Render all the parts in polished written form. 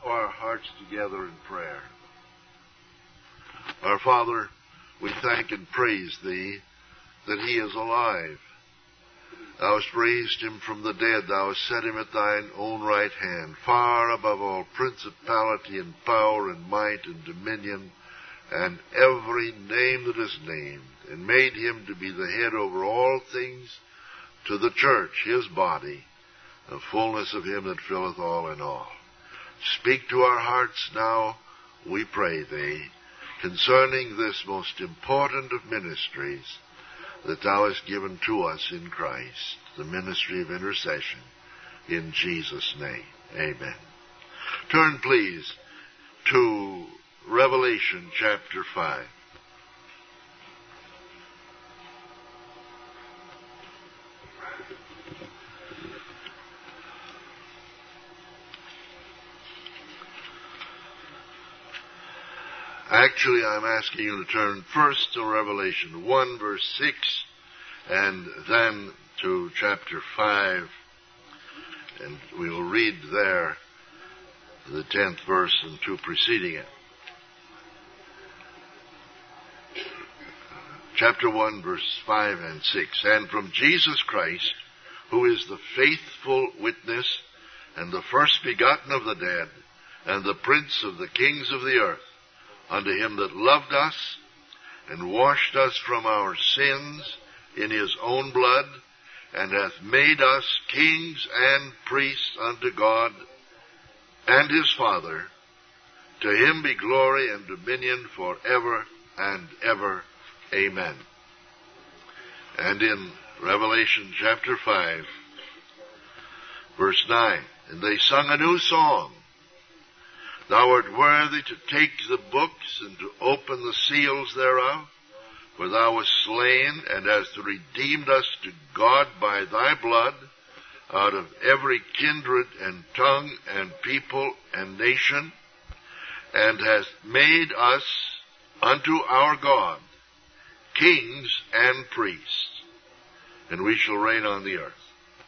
Our hearts together in prayer. Our Father, we thank and praise Thee that He is alive. Thou hast raised Him from the dead. Thou hast set Him at Thine own right hand, far above all principality and power and might and dominion and every name that is named, and made Him to be the head over all things to the church, His body, the fullness of Him that filleth all in all. Speak to our hearts now, we pray Thee, concerning this most important of ministries that Thou hast given to us in Christ, the ministry of intercession, in Jesus' name. Amen. Turn, please, to Revelation chapter 5. Actually, I'm asking you to turn first to Revelation 1, verse 6, and then to chapter 5, and we will read there the 10th verse and two preceding it. Chapter 1, verse 5 and 6. And from Jesus Christ, who is the faithful witness, and the first begotten of the dead, and the prince of the kings of the earth, unto Him that loved us, and washed us from our sins in His own blood, and hath made us kings and priests unto God and His Father. To Him be glory and dominion forever and ever. Amen. And in Revelation chapter 5, verse 9, and they sung a new song. Thou art worthy to take the books and to open the seals thereof, for Thou wast slain and hast redeemed us to God by Thy blood out of every kindred and tongue and people and nation, and hast made us unto our God kings and priests, and we shall reign on the earth.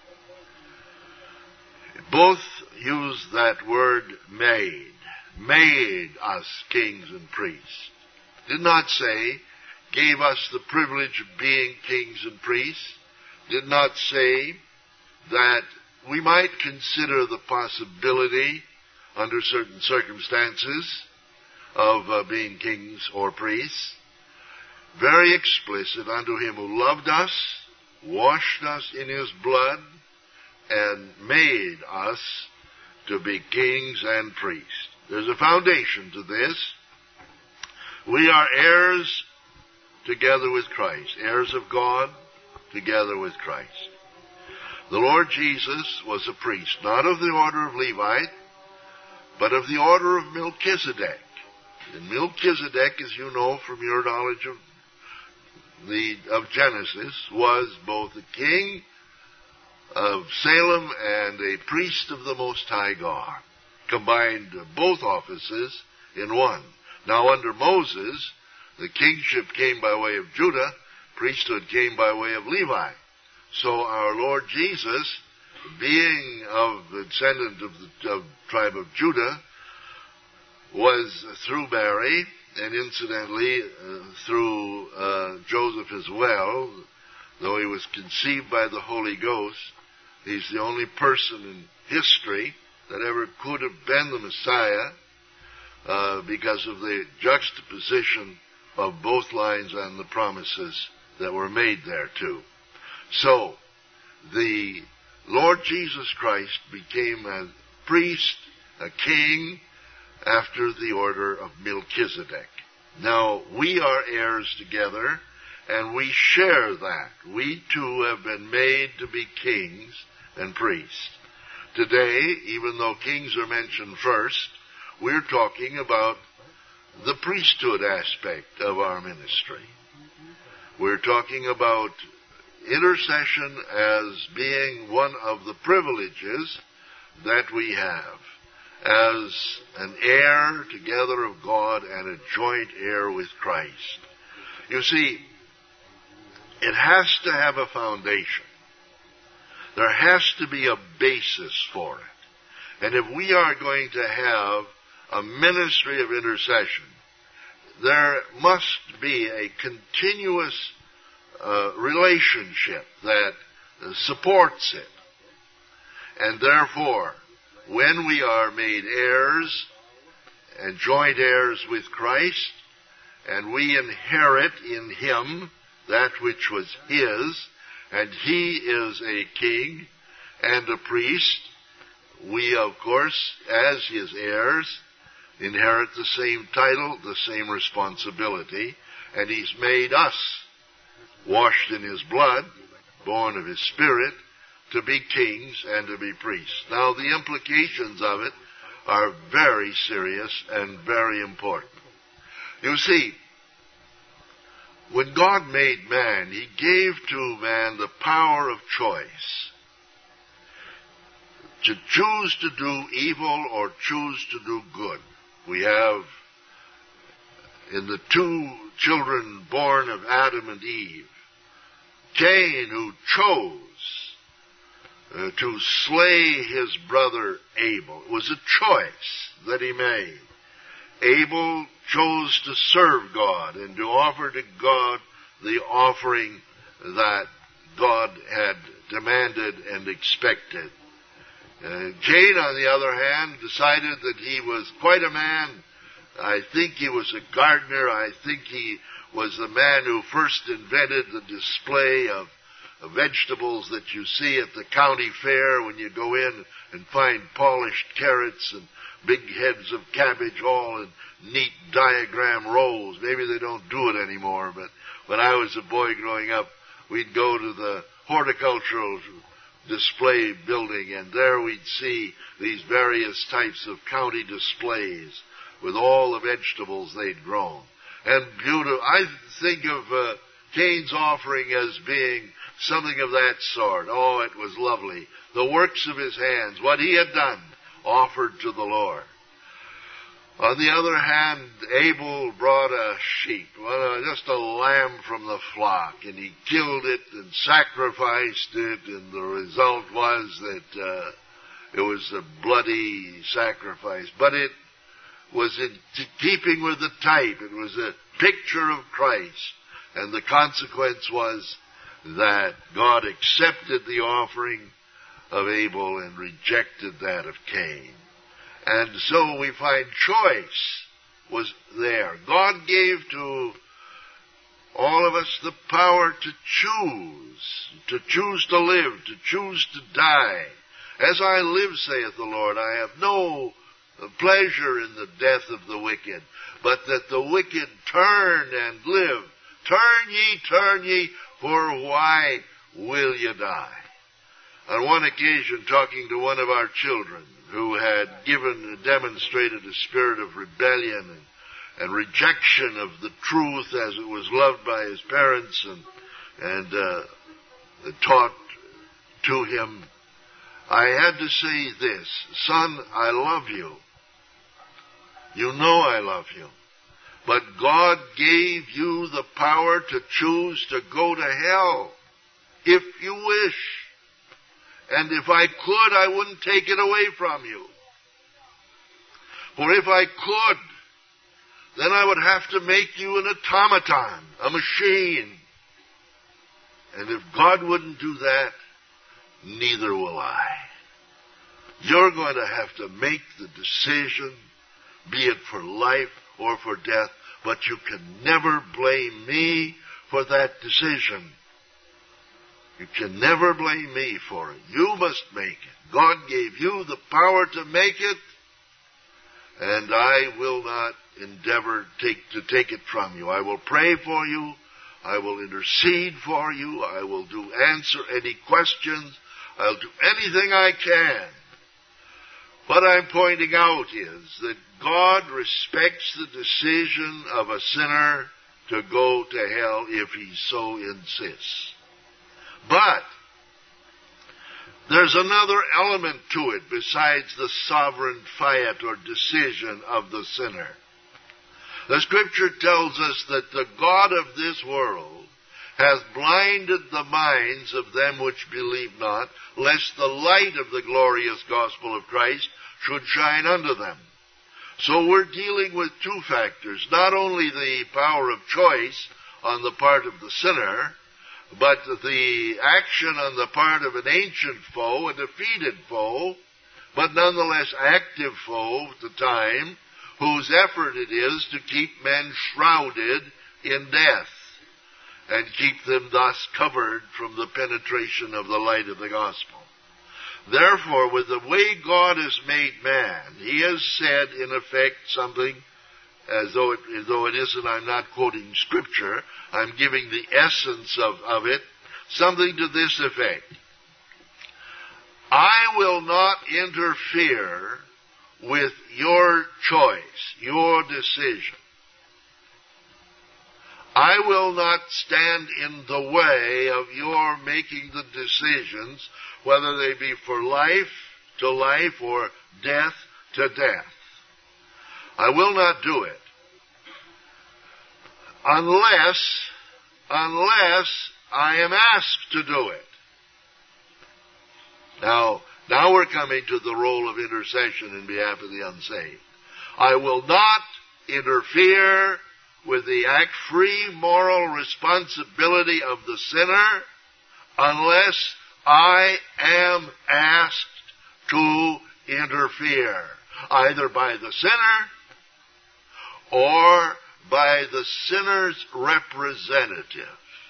Both use that word made us kings and priests. Did not say, gave us the privilege of being kings and priests. Did not say that we might consider the possibility, under certain circumstances, of being kings or priests. Very explicit, unto Him who loved us, washed us in His blood, and made us to be kings and priests. There's a foundation to this. We are heirs together with Christ, heirs of God together with Christ. The Lord Jesus was a priest, not of the order of Levi, but of the order of Melchizedek. And Melchizedek, as you know from your knowledge of Genesis, was both a king of Salem and a priest of the Most High God, combined both offices in one. Now under Moses, the kingship came by way of Judah, priesthood came by way of Levi. So our Lord Jesus, being of the descendant of the tribe of Judah, was through Mary, and incidentally through Joseph as well, though he was conceived by the Holy Ghost. He's the only person in history that ever could have been the Messiah because of the juxtaposition of both lines and the promises that were made there too. So, the Lord Jesus Christ became a priest, a king, after the order of Melchizedek. Now, we are heirs together, and we share that. We too have been made to be kings and priests. Today, even though kings are mentioned first, we're talking about the priesthood aspect of our ministry. We're talking about intercession as being one of the privileges that we have as an heir together of God and a joint heir with Christ. You see, it has to have a foundation. There has to be a basis for it. And if we are going to have a ministry of intercession, there must be a continuous relationship that supports it. And therefore, when we are made heirs and joint heirs with Christ, and we inherit in Him that which was His, and He is a king and a priest, we, of course, as His heirs, inherit the same title, the same responsibility, and He's made us, washed in His blood, born of His Spirit, to be kings and to be priests. Now, the implications of it are very serious and very important. You see, when God made man, He gave to man the power of choice to choose to do evil or choose to do good. We have in the two children born of Adam and Eve, Cain, who chose to slay his brother Abel. It was a choice that he made. Abel chose to serve God and to offer to God the offering that God had demanded and expected. Cain, on the other hand, decided that he was quite a man. I think he was a gardener. I think he was the man who first invented the display of vegetables that you see at the county fair when you go in and find polished carrots and big heads of cabbage all in neat diagram rows. Maybe they don't do it anymore, but when I was a boy growing up, we'd go to the horticultural display building, and there we'd see these various types of county displays with all the vegetables they'd grown. And beautiful. I think of Cain's offering as being something of that sort. Oh, it was lovely. The works of his hands, what he had done, offered to the Lord. On the other hand, Abel brought a sheep, just a lamb from the flock, and he killed it and sacrificed it, and the result was that it was a bloody sacrifice. But it was in keeping with the type. It was a picture of Christ, and the consequence was that God accepted the offering of Abel and rejected that of Cain. And so we find choice was there. God gave to all of us the power to choose to live, to choose to die. As I live, saith the Lord, I have no pleasure in the death of the wicked, but that the wicked turn and live. Turn ye, for why will ye die? On one occasion, talking to one of our children who had demonstrated a spirit of rebellion and rejection of the truth as it was loved by his parents and taught to him, I had to say this: son, I love you. You know I love you. But God gave you the power to choose to go to hell, if you wish. And if I could, I wouldn't take it away from you. For if I could, then I would have to make you an automaton, a machine. And if God wouldn't do that, neither will I. You're going to have to make the decision, be it for life or for death, but you can never blame me for that decision. You can never blame me for it. You must make it. God gave you the power to make it, and I will not endeavor to take it from you. I will pray for you. I will intercede for you. I will answer any questions. I'll do anything I can. What I'm pointing out is that God respects the decision of a sinner to go to hell if he so insists. But there's another element to it besides the sovereign fiat or decision of the sinner. The Scripture tells us that the God of this world hath blinded the minds of them which believe not, lest the light of the glorious gospel of Christ, should shine unto them. So we're dealing with two factors, not only the power of choice on the part of the sinner, but the action on the part of an ancient foe, a defeated foe, but nonetheless active foe at the time, whose effort it is to keep men shrouded in death and keep them thus covered from the penetration of the light of the gospel. Therefore, with the way God has made man, he has said, in effect, something, as though it isn't, I'm not quoting Scripture, I'm giving the essence of it, something to this effect. I will not interfere with your choice, your decision. I will not stand in the way of your making the decisions, whether they be for life to life or death to death. I will not do it. Unless I am asked to do it. Now we're coming to the role of intercession in behalf of the unsaved. I will not interfere with the free moral responsibility of the sinner unless I am asked to interfere, either by the sinner or by the sinner's representative.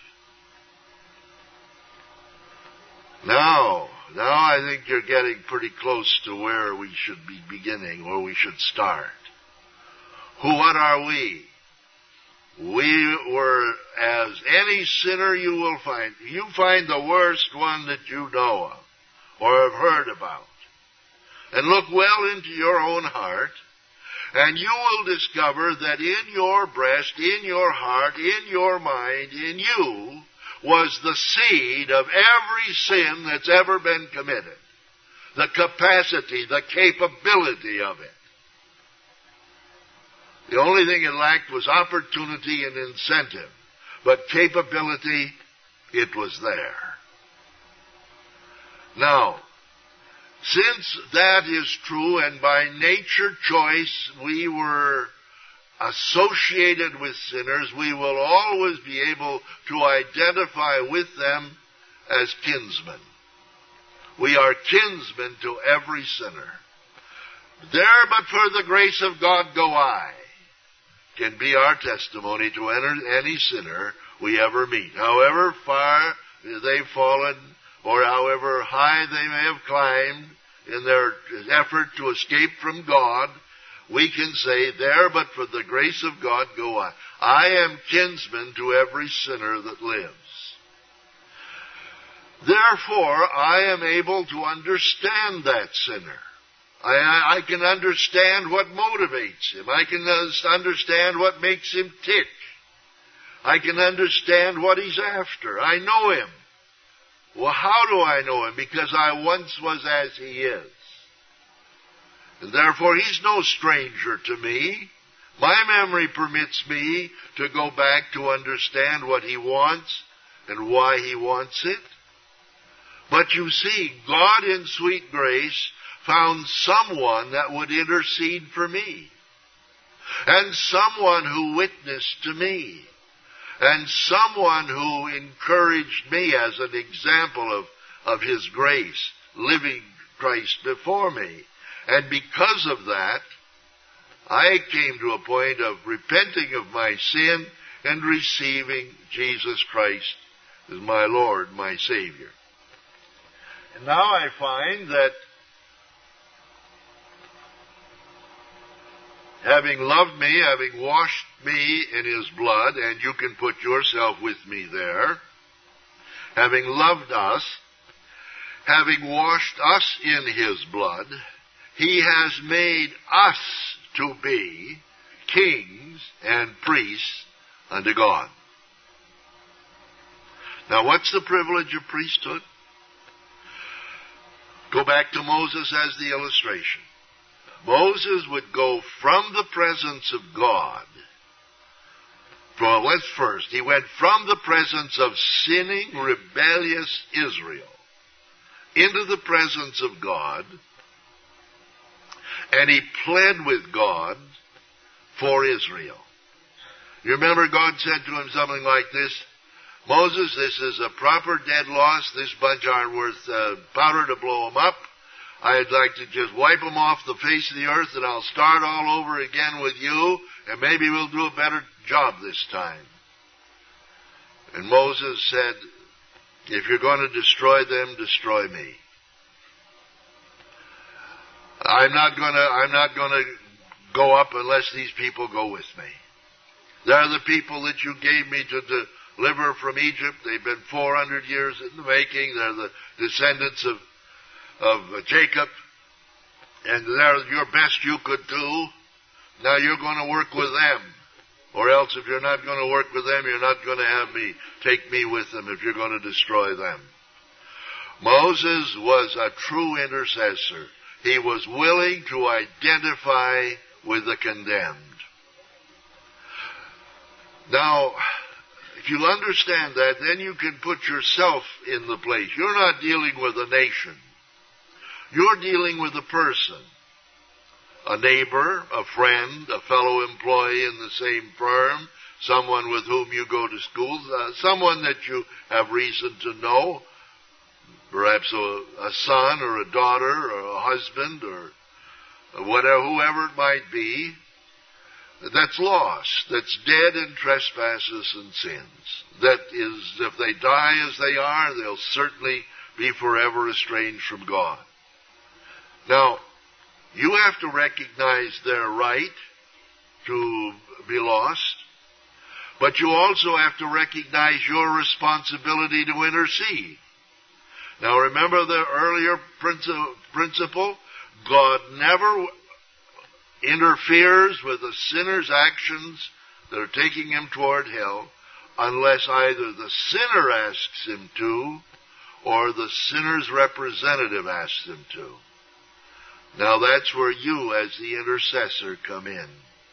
Now I think you're getting pretty close to where we should be beginning, where we should start. What are we? We were as any sinner you will find. You find the worst one that you know of or have heard about. And look well into your own heart, and you will discover that in your breast, in your heart, in your mind, in you, was the seed of every sin that's ever been committed. The capacity, the capability of it. The only thing it lacked was opportunity and incentive. But capability, it was there. Now, since that is true, and by nature choice we were associated with sinners, we will always be able to identify with them as kinsmen. We are kinsmen to every sinner. There but for the grace of God go I, can be our testimony to any sinner we ever meet. However far they've fallen, or however high they may have climbed in their effort to escape from God, we can say, there but for the grace of God go I. I am kinsman to every sinner that lives. Therefore, I am able to understand that sinner. I can understand what motivates him. I can understand what makes him tick. I can understand what he's after. I know him. Well, how do I know him? Because I once was as he is. And therefore, he's no stranger to me. My memory permits me to go back to understand what he wants and why he wants it. But you see, God in sweet grace found someone that would intercede for me, and someone who witnessed to me, and someone who encouraged me as an example of his grace, living Christ before me. And because of that, I came to a point of repenting of my sin and receiving Jesus Christ as my Lord, my Savior. And now I find that having loved me, having washed me in his blood, and you can put yourself with me there, having loved us, having washed us in his blood, he has made us to be kings and priests unto God. Now, what's the privilege of priesthood? Go back to Moses as the illustration. Moses would go from the presence of God. He went from the presence of sinning, rebellious Israel into the presence of God. and he pled with God for Israel. You remember God said to him something like this, Moses, this is a proper dead loss. This bunch aren't worth powder to blow them up. I'd like to just wipe them off the face of the earth, and I'll start all over again with you, and maybe we'll do a better job this time. And Moses said, if you're going to destroy them, destroy me. I'm not going to go up unless these people go with me. They're the people that you gave me to deliver from Egypt. They've been 400 years in the making. They're the descendants of Jacob. And they're your best you could do. Now you're going to work with them. Or else if you're not going to work with them, you're not going to have me take me with them if you're going to destroy them. Moses was a true intercessor. He was willing to identify with the condemned. Now, if you understand that, then you can put yourself in the place. You're not dealing with a nation. You're dealing with a person. A neighbor, a friend, a fellow employee in the same firm, someone with whom you go to school, someone that you have reason to know, perhaps a son or a daughter or a husband or whatever, whoever it might be, that's lost, that's dead in trespasses and sins. That is, if they die as they are, they'll certainly be forever estranged from God. Now, you have to recognize their right to be lost, but you also have to recognize your responsibility to intercede. Now remember the earlier principle? God never interferes with a sinner's actions that are taking him toward hell unless either the sinner asks him to or the sinner's representative asks him to. Now that's where you as the intercessor come in.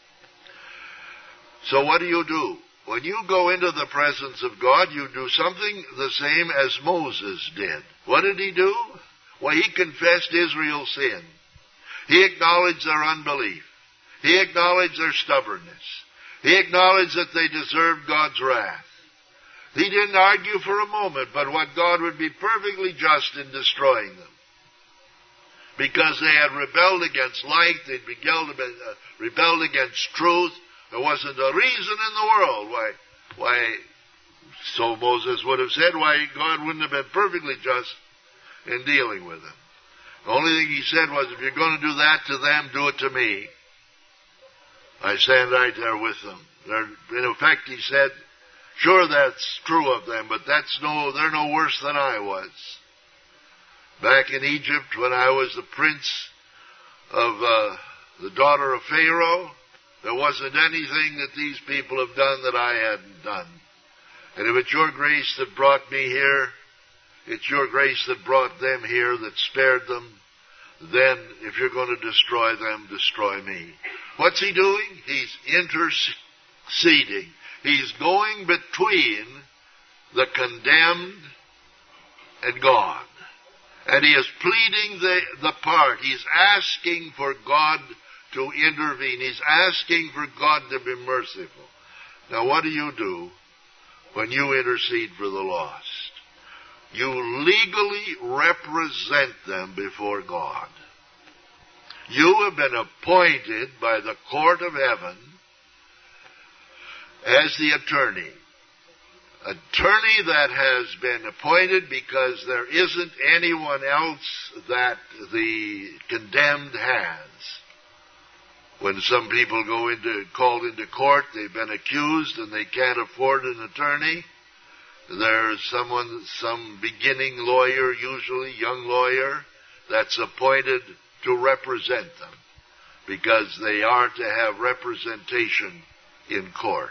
So what do? When you go into the presence of God, you do something the same as Moses did. What did he do? Well, he confessed Israel's sin. He acknowledged their unbelief. He acknowledged their stubbornness. He acknowledged that they deserved God's wrath. He didn't argue for a moment, but what God would be perfectly just in destroying them. Because they had rebelled against light, they'd rebelled against truth. There wasn't a reason in the world why, so Moses would have said, why God wouldn't have been perfectly just in dealing with them. The only thing he said was, if you're going to do that to them, do it to me. I stand right there with them. In effect, he said, sure, that's true of them, but they're no worse than I was. Back in Egypt, when I was the prince of the daughter of Pharaoh, there wasn't anything that these people have done that I hadn't done. And if it's your grace that brought me here, it's your grace that brought them here, that spared them, then if you're going to destroy them, destroy me. What's he doing? He's interceding. He's going between the condemned and God. And he is pleading the part. He's asking for God to intervene. He's asking for God to be merciful. Now what do when you intercede for the lost? You legally represent them before God. You have been appointed by the court of heaven as the attorney. Attorney that has been appointed because there isn't anyone else that the condemned has. When some people called into court, they've been accused and they can't afford an attorney. There's some beginning lawyer, usually young lawyer, that's appointed to represent them because they are to have representation in court.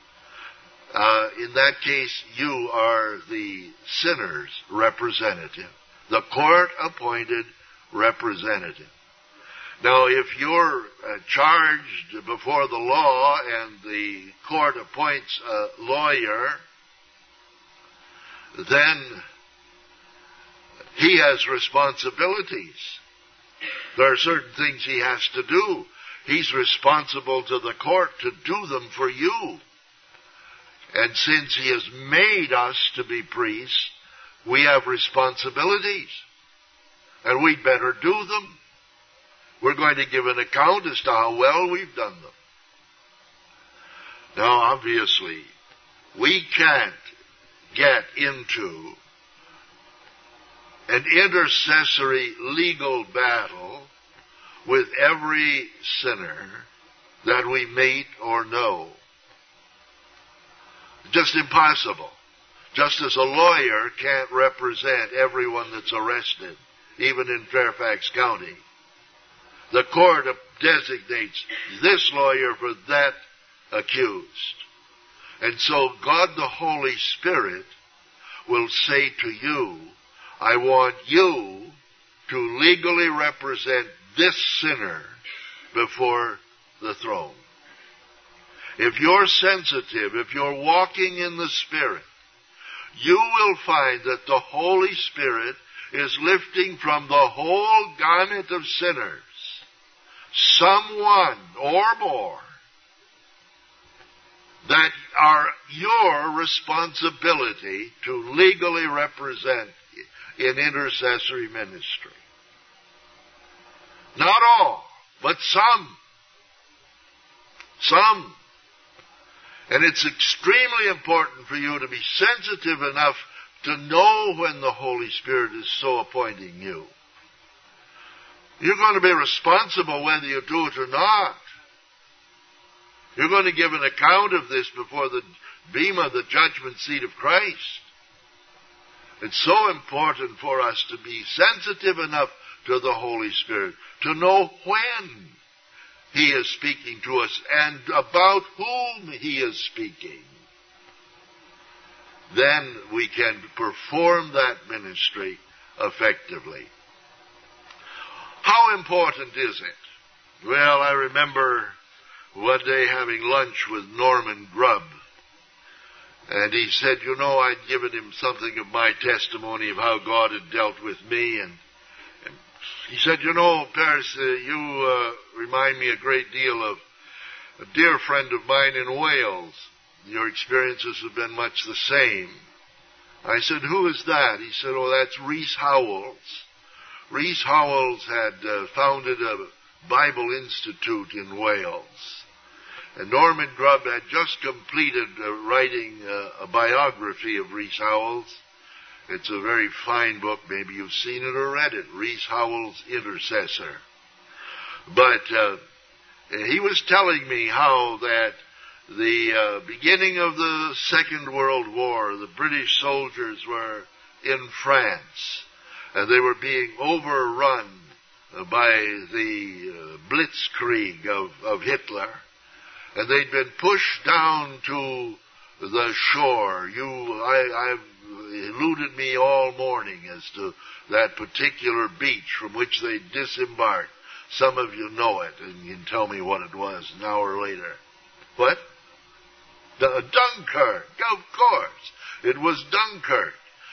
In that case, you are the sinner's representative, the court-appointed representative. Now, if you're charged before the law and the court appoints a lawyer, then he has responsibilities. There are certain things he has to do. He's responsible to the court to do them for you. And since he has made us to be priests, we have responsibilities. And we'd better do them. We're going to give an account as to how well we've done them. Now, obviously, we can't get into an intercessory legal battle with every sinner that we meet or know. Just impossible. Just as a lawyer can't represent everyone that's arrested, even in Fairfax County. The court designates this lawyer for that accused. And so God the Holy Spirit will say to you, I want you to legally represent this sinner before the throne. If you're sensitive, if you're walking in the Spirit, you will find that the Holy Spirit is lifting from the whole gamut of sinners someone or more that are your responsibility to legally represent in intercessory ministry. Not all, but some. Some. And it's extremely important for you to be sensitive enough to know when the Holy Spirit is so appointing you. You're going to be responsible whether you do it or not. You're going to give an account of this before the bema, the judgment seat of Christ. It's so important for us to be sensitive enough to the Holy Spirit, to know when He is speaking to us and about whom He is speaking. Then we can perform that ministry effectively. How important is it? Well, I remember one day having lunch with Norman Grubb. And he said, I'd given him something of my testimony of how God had dealt with me. And he said, Paris, you remind me a great deal of a dear friend of mine in Wales. Your experiences have been much the same. I said, who is that? He said, that's Rees Howells. Rees Howells had founded a Bible Institute in Wales. And Norman Grubb had just completed writing a biography of Rees Howells. It's a very fine book. Maybe you've seen it or read it. Rees Howells' Intercessor. But he was telling me how that the beginning of the Second World War, the British soldiers were in France. And they were being overrun by the blitzkrieg of Hitler. And they'd been pushed down to the shore. I've eluded me all morning as to that particular beach from which they disembarked. Some of you know it, and you can tell me what it was an hour later. What? Dunkirk, of course. It was Dunkirk.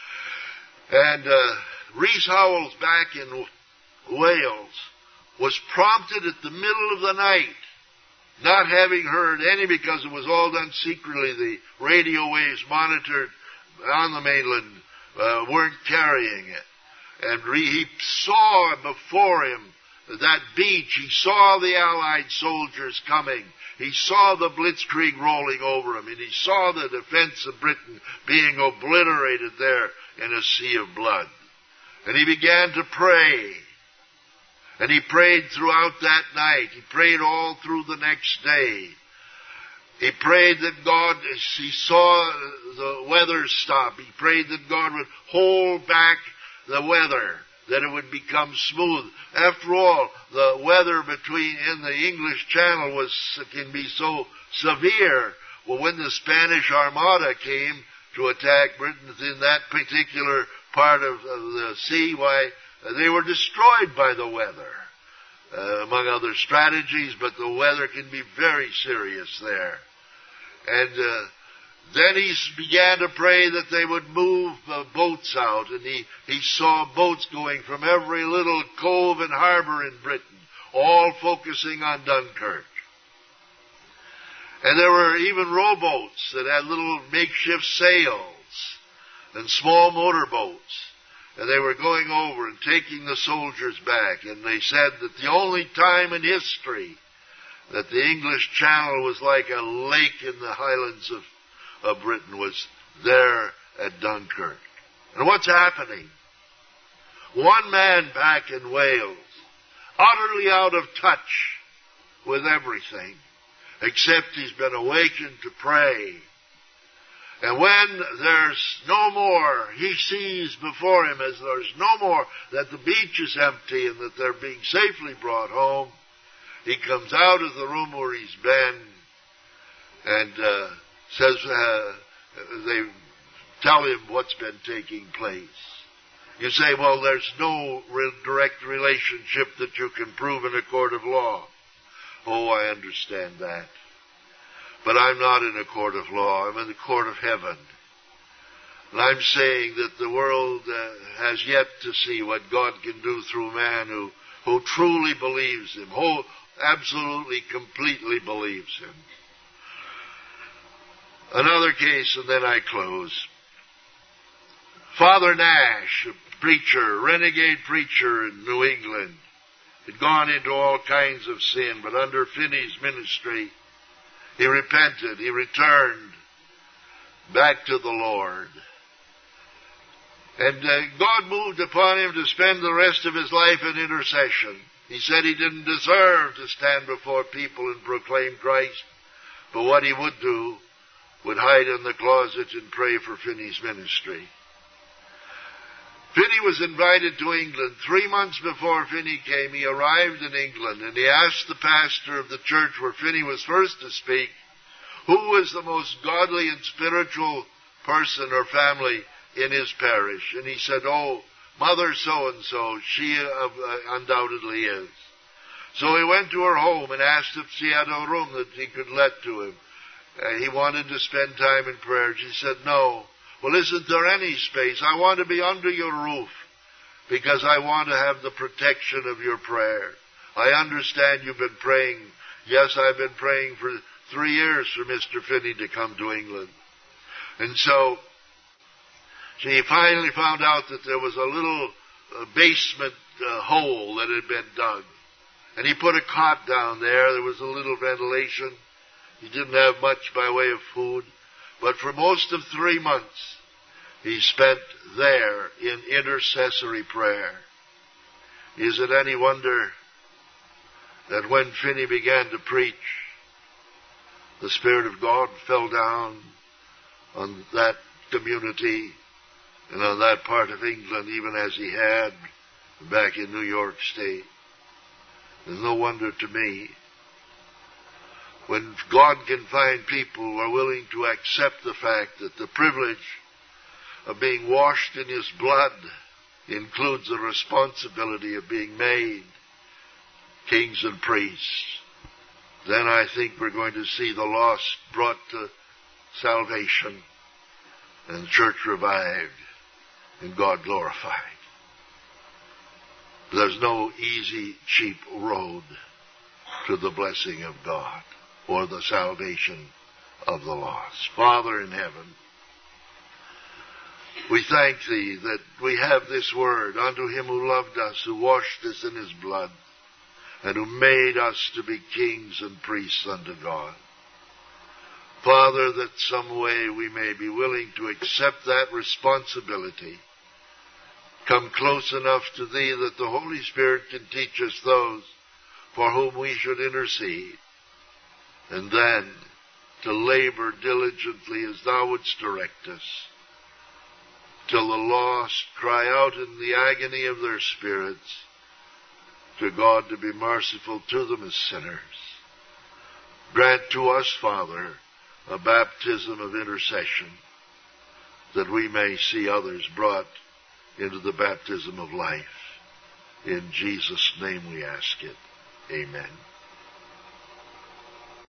And Rees Howells back in Wales was prompted at the middle of the night, not having heard any, because it was all done secretly. The radio waves monitored on the mainland weren't carrying it. And he saw before him that beach. He saw the Allied soldiers coming. He saw the blitzkrieg rolling over him. And he saw the defense of Britain being obliterated there in a sea of blood. And he began to pray. And he prayed throughout that night. He prayed all through the next day. He prayed that God, he saw the weather stop. He prayed that God would hold back the weather, that it would become smooth. After all, the weather in the English Channel can be so severe. Well, when the Spanish Armada came to attack Britain in that particular part of the sea, why, they were destroyed by the weather, among other strategies, but the weather can be very serious there. And then he began to pray that they would move boats out, and he saw boats going from every little cove and harbor in Britain, all focusing on Dunkirk. And there were even rowboats that had little makeshift sails and small motorboats. And they were going over and taking the soldiers back. And they said that the only time in history that the English Channel was like a lake in the highlands of Britain was there at Dunkirk. And what's happening? One man back in Wales, utterly out of touch with everything, except he's been awakened to pray. And when there's no more, he sees before him, as there's no more, that the beach is empty and that they're being safely brought home. He comes out of the room where he's been and says, they tell him what's been taking place. You say, well, there's no direct relationship that you can prove in a court of law. Oh, I understand that. But I'm not in a court of law. I'm in the court of heaven. And I'm saying that the world has yet to see what God can do through man who truly believes him, who absolutely, completely believes him. Another case, and then I close. Father Nash, a preacher, renegade preacher in New England, had gone into all kinds of sin, but under Finney's ministry, he repented. He returned back to the Lord. And God moved upon him to spend the rest of his life in intercession. He said he didn't deserve to stand before people and proclaim Christ, but what he would do would hide in the closet and pray for Finney's ministry. Finney was invited to England. 3 months before Finney came, he arrived in England, and he asked the pastor of the church where Finney was first to speak, who was the most godly and spiritual person or family in his parish. And he said, oh, Mother so-and-so, she undoubtedly is. So he went to her home and asked if she had a room that he could let to him. He wanted to spend time in prayer. She said, no. Well, isn't there any space? I want to be under your roof because I want to have the protection of your prayer. I understand you've been praying. Yes, I've been praying for 3 years for Mr. Finney to come to England. And so she finally found out that there was a little basement hole that had been dug. And he put a cot down there. There was a little ventilation. He didn't have much by way of food. But for most of 3 months, he spent there in intercessory prayer. Is it any wonder that when Finney began to preach, the Spirit of God fell down on that community and on that part of England, even as he had back in New York State? There's no wonder to me. When God can find people who are willing to accept the fact that the privilege of being washed in his blood includes the responsibility of being made kings and priests, then I think we're going to see the lost brought to salvation and the church revived and God glorified. There's no easy, cheap road to the blessing of God or the salvation of the lost. Father in heaven, we thank Thee that we have this word, unto Him who loved us, who washed us in His blood, and who made us to be kings and priests unto God. Father, that some way we may be willing to accept that responsibility, come close enough to Thee that the Holy Spirit can teach us those for whom we should intercede, and then to labor diligently as Thou wouldst direct us, till the lost cry out in the agony of their spirits to God to be merciful to them as sinners. Grant to us, Father, a baptism of intercession, that we may see others brought into the baptism of life. In Jesus' name we ask it. Amen.